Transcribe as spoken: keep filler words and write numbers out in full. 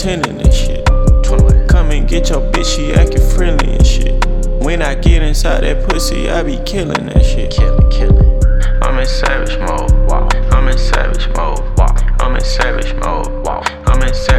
pretending and shit. Come and get your bitch, she acting friendly and shit. When I get inside that pussy, I be killing that shit. Killin', killin'. I'm in savage mode. Wow. I'm in savage mode. Wow. I'm in savage mode.